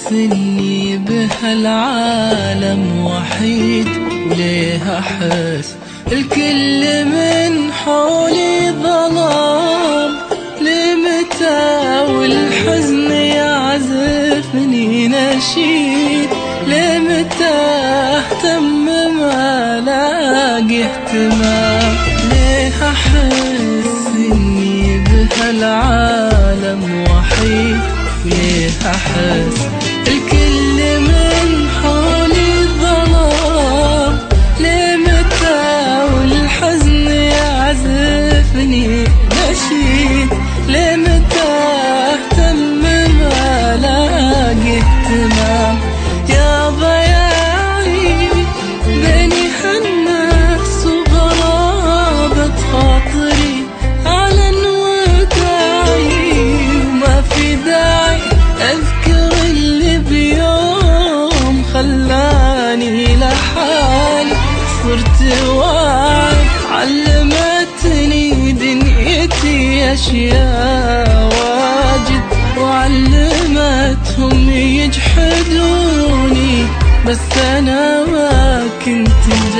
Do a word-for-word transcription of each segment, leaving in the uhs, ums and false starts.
إني بهالعالم وحيد، وليه أحس الكل من حولي ظلام؟ لمتى والحزن يعزفني نشيد؟ لمتى أهتم ما لاقي اهتمام؟ ليه أحس إني بهالعالم وحيد، وليه أحس الكل من حولي ظلام؟ لمتى والحزن يعزفني نشيد؟ لمتى أهتم ما لاقي اهتمام؟ يا ضياعي بيني هالناس وغرابة خاطري، أعلن وداعي وما في داعي أذكر اللي بيوم خلاني لحالي. صرت واعي علمتني دنيتي أشياء واجد، وعلمتهم يجحدوني، بس أنا ما كنت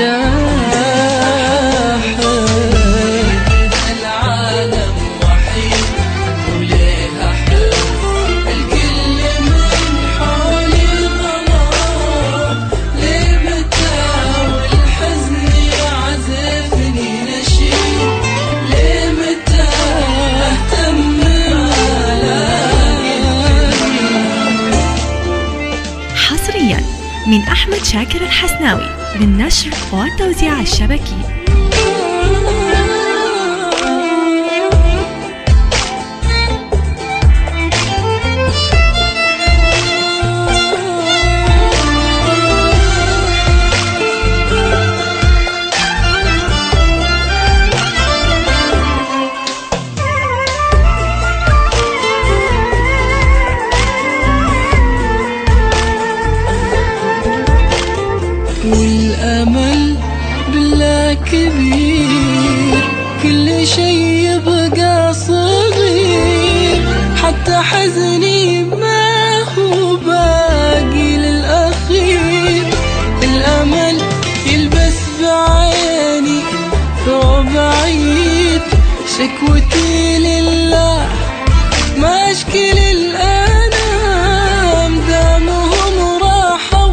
جاحد. العالم وحيد، وليه أحس الكل من حولي ظلام؟ لمتى والحزن يعزفني نشيد؟ لمتى أهتم ما لاقي حصريا من أحمد شاكر الحسناوي للنشر والتوزيع الشبكي. والأمل بالله كبير، كل شي يبقى صغير، حتى حزني ما هو باقي للأخير. الأمل يلبس بعيني ثوب عيد، شكوتي لله ما أشكي للأنام، دامهم راحوا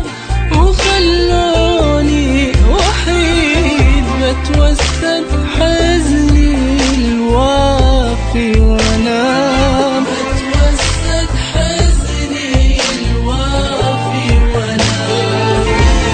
وخلوني وحيد. بتوسد حزني الوافي وانام، بتوسد حزني الوافي وانام.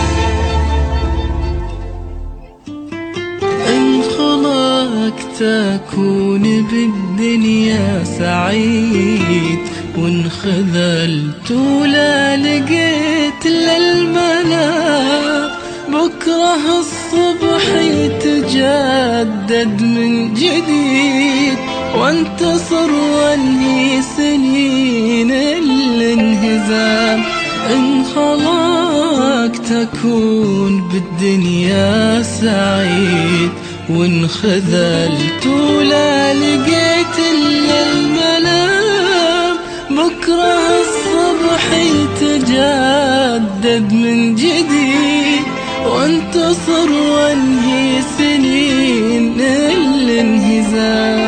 إن خلقت أكون بالدنيا سعيد، وإن خذلت ولا لقيت للمنام، بكره الصبح يتجدد من جديد، وانتصر وانهي سنين الانهزام. إن خلقت أكون بالدنيا سعيد، وإن خذلت ولا لقيت إلا الملام، بكره الصبح يتجدد من جديد، وانتصر وانهي سنين الانهزام.